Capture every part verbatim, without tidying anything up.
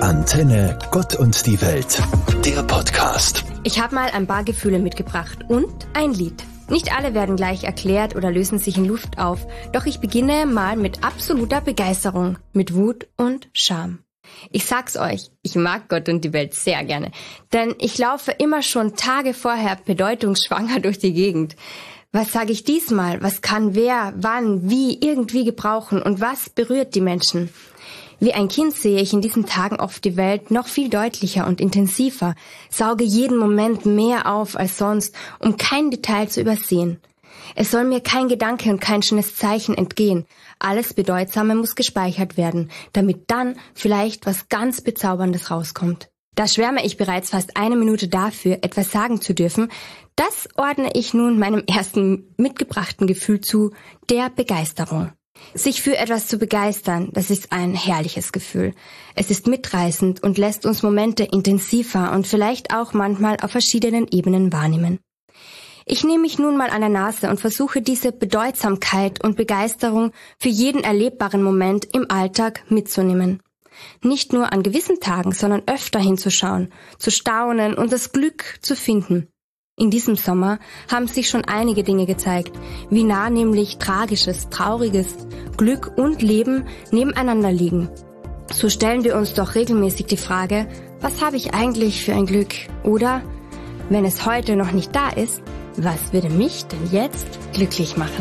Antenne Gott und die Welt, der Podcast. Ich habe mal ein paar Gefühle mitgebracht und ein Lied. Nicht alle werden gleich erklärt oder lösen sich in Luft auf, doch ich beginne mal mit absoluter Begeisterung, mit Wut und Scham. Ich sag's euch, ich mag Gott und die Welt sehr gerne, denn ich laufe immer schon Tage vorher bedeutungsschwanger durch die Gegend. Was sage ich diesmal? Was kann wer, wann, wie, irgendwie gebrauchen und was berührt die Menschen? Wie ein Kind sehe ich in diesen Tagen oft die Welt noch viel deutlicher und intensiver, sauge jeden Moment mehr auf als sonst, um kein Detail zu übersehen. Es soll mir kein Gedanke und kein schönes Zeichen entgehen. Alles Bedeutsame muss gespeichert werden, damit dann vielleicht was ganz Bezauberndes rauskommt. Da schwärme ich bereits fast eine Minute dafür, etwas sagen zu dürfen. Das ordne ich nun meinem ersten mitgebrachten Gefühl zu, der Begeisterung. Sich für etwas zu begeistern, das ist ein herrliches Gefühl. Es ist mitreißend und lässt uns Momente intensiver und vielleicht auch manchmal auf verschiedenen Ebenen wahrnehmen. Ich nehme mich nun mal an der Nase und versuche diese Bedeutsamkeit und Begeisterung für jeden erlebbaren Moment im Alltag mitzunehmen. Nicht nur an gewissen Tagen, sondern öfter hinzuschauen, zu staunen und das Glück zu finden. In diesem Sommer haben sich schon einige Dinge gezeigt, wie nah nämlich Tragisches, Trauriges, Glück und Leben nebeneinander liegen. So stellen wir uns doch regelmäßig die Frage, was habe ich eigentlich für ein Glück? Oder, wenn es heute noch nicht da ist, was würde mich denn jetzt glücklich machen?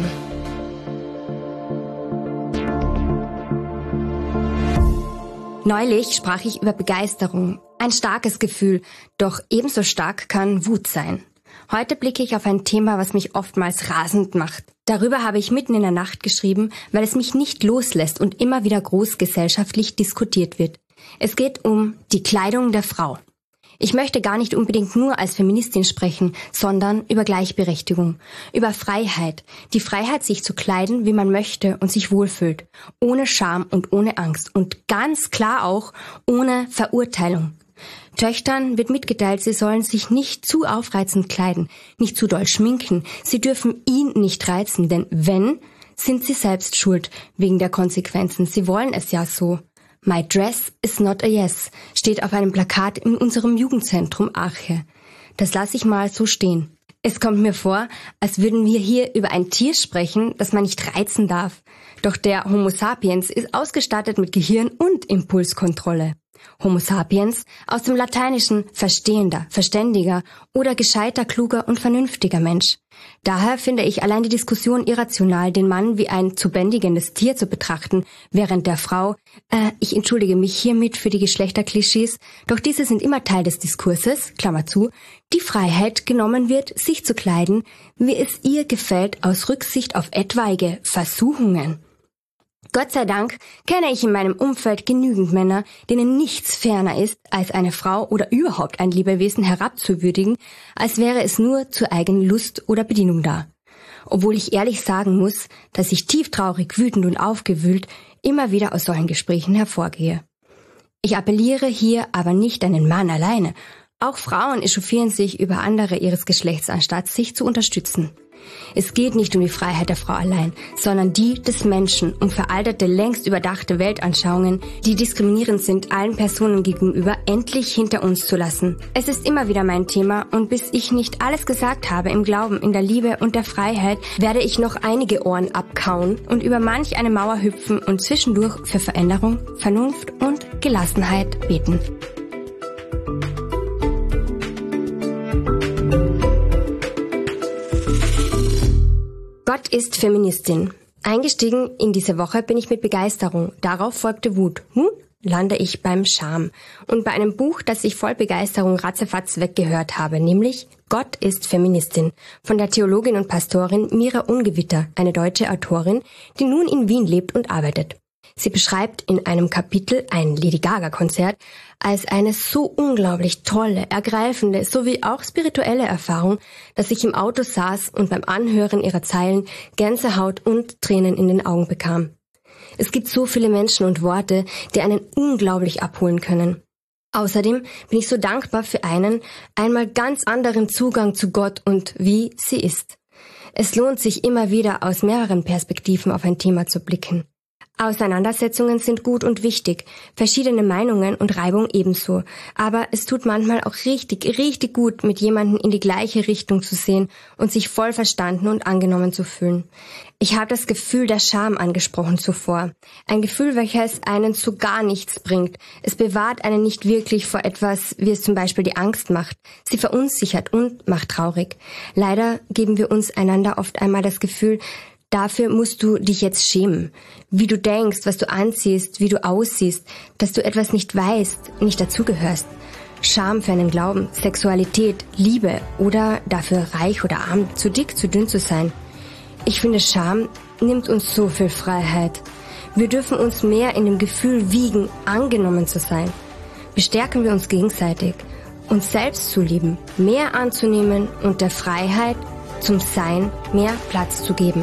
Neulich sprach ich über Begeisterung, ein starkes Gefühl, doch ebenso stark kann Wut sein. Heute blicke ich auf ein Thema, was mich oftmals rasend macht. Darüber habe ich mitten in der Nacht geschrieben, weil es mich nicht loslässt und immer wieder großgesellschaftlich diskutiert wird. Es geht um die Kleidung der Frau. Ich möchte gar nicht unbedingt nur als Feministin sprechen, sondern über Gleichberechtigung, über Freiheit. Die Freiheit, sich zu kleiden, wie man möchte und sich wohlfühlt. Ohne Scham und ohne Angst und ganz klar auch ohne Verurteilung. Töchtern wird mitgeteilt, sie sollen sich nicht zu aufreizend kleiden, nicht zu doll schminken. Sie dürfen ihn nicht reizen, denn wenn, sind sie selbst schuld wegen der Konsequenzen. Sie wollen es ja so. My dress is not a yes steht auf einem Plakat in unserem Jugendzentrum Arche. Das lasse ich mal so stehen. Es kommt mir vor, als würden wir hier über ein Tier sprechen, das man nicht reizen darf. Doch der Homo sapiens ist ausgestattet mit Gehirn und Impulskontrolle. Homo sapiens aus dem Lateinischen verstehender, verständiger oder gescheiter, kluger und vernünftiger Mensch. Daher finde ich allein die Diskussion irrational, den Mann wie ein zu bändigendes Tier zu betrachten, während der Frau, äh, ich entschuldige mich hiermit für die Geschlechterklischees, doch diese sind immer Teil des Diskurses, Klammer zu, die Freiheit genommen wird, sich zu kleiden, wie es ihr gefällt, aus Rücksicht auf etwaige Versuchungen. Gott sei Dank kenne ich in meinem Umfeld genügend Männer, denen nichts ferner ist, als eine Frau oder überhaupt ein Lebewesen herabzuwürdigen, als wäre es nur zur eigenen Lust oder Bedienung da. Obwohl ich ehrlich sagen muss, dass ich tieftraurig, wütend und aufgewühlt immer wieder aus solchen Gesprächen hervorgehe. Ich appelliere hier aber nicht an den Mann alleine. Auch Frauen echauffieren sich über andere ihres Geschlechts, anstatt sich zu unterstützen. Es geht nicht um die Freiheit der Frau allein, sondern die des Menschen, um veraltete, längst überdachte Weltanschauungen, die diskriminierend sind, allen Personen gegenüber, endlich hinter uns zu lassen. Es ist immer wieder mein Thema und bis ich nicht alles gesagt habe im Glauben, in der Liebe und der Freiheit, werde ich noch einige Ohren abkauen und über manch eine Mauer hüpfen und zwischendurch für Veränderung, Vernunft und Gelassenheit beten. Gott ist Feministin. Eingestiegen in diese Woche bin ich mit Begeisterung. Darauf folgte Wut. Nun lande ich beim Scham. Und bei einem Buch, das ich voll Begeisterung ratzefatz weggehört habe, nämlich Gott ist Feministin von der Theologin und Pastorin Mira Ungewitter, eine deutsche Autorin, die nun in Wien lebt und arbeitet. Sie beschreibt in einem Kapitel ein Lady Gaga-Konzert als eine so unglaublich tolle, ergreifende sowie auch spirituelle Erfahrung, dass ich im Auto saß und beim Anhören ihrer Zeilen Gänsehaut und Tränen in den Augen bekam. Es gibt so viele Menschen und Worte, die einen unglaublich abholen können. Außerdem bin ich so dankbar für einen einmal ganz anderen Zugang zu Gott und wie sie ist. Es lohnt sich immer wieder aus mehreren Perspektiven auf ein Thema zu blicken. Auseinandersetzungen sind gut und wichtig, verschiedene Meinungen und Reibung ebenso. Aber es tut manchmal auch richtig, richtig gut, mit jemandem in die gleiche Richtung zu sehen und sich voll verstanden und angenommen zu fühlen. Ich habe das Gefühl der Scham angesprochen zuvor. Ein Gefühl, welches einen zu gar nichts bringt. Es bewahrt einen nicht wirklich vor etwas, wie es zum Beispiel die Angst macht. Sie verunsichert und macht traurig. Leider geben wir uns einander oft einmal das Gefühl, dafür musst du dich jetzt schämen. Wie du denkst, was du anziehst, wie du aussiehst, dass du etwas nicht weißt, nicht dazugehörst. Scham für einen Glauben, Sexualität, Liebe oder dafür reich oder arm, zu dick, zu dünn zu sein. Ich finde, Scham nimmt uns so viel Freiheit. Wir dürfen uns mehr in dem Gefühl wiegen, angenommen zu sein. Bestärken wir uns gegenseitig, uns selbst zu lieben, mehr anzunehmen und der Freiheit zum Sein mehr Platz zu geben.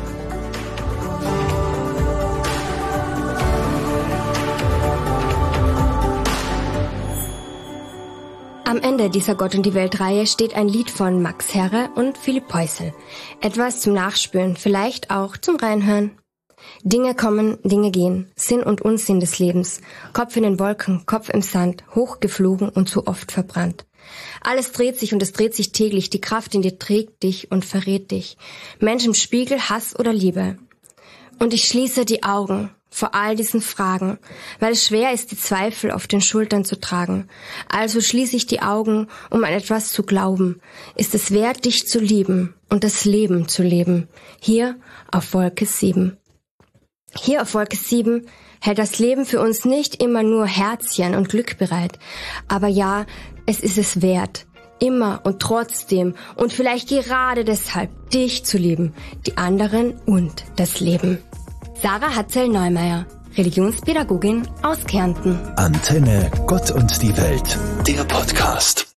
Am Ende dieser Gott und die Welt-Reihe steht ein Lied von Max Herre und Philipp Poisel. Etwas zum Nachspüren, vielleicht auch zum Reinhören. Dinge kommen, Dinge gehen, Sinn und Unsinn des Lebens, Kopf in den Wolken, Kopf im Sand, hochgeflogen und zu oft verbrannt. Alles dreht sich und es dreht sich täglich, die Kraft in dir trägt dich und verrät dich. Mensch im Spiegel, Hass oder Liebe. Und ich schließe die Augen vor all diesen Fragen, weil es schwer ist, die Zweifel auf den Schultern zu tragen. Also schließe ich die Augen, um an etwas zu glauben. Ist es wert, dich zu lieben und das Leben zu leben? Hier auf Wolke sieben. Hier auf Wolke sieben hält das Leben für uns nicht immer nur Herzchen und Glück bereit. Aber ja, es ist es wert, immer und trotzdem und vielleicht gerade deshalb dich zu lieben, die anderen und das Leben. Sarah Hatzel-Neumeier, Religionspädagogin aus Kärnten. Antenne Gott und die Welt, der Podcast.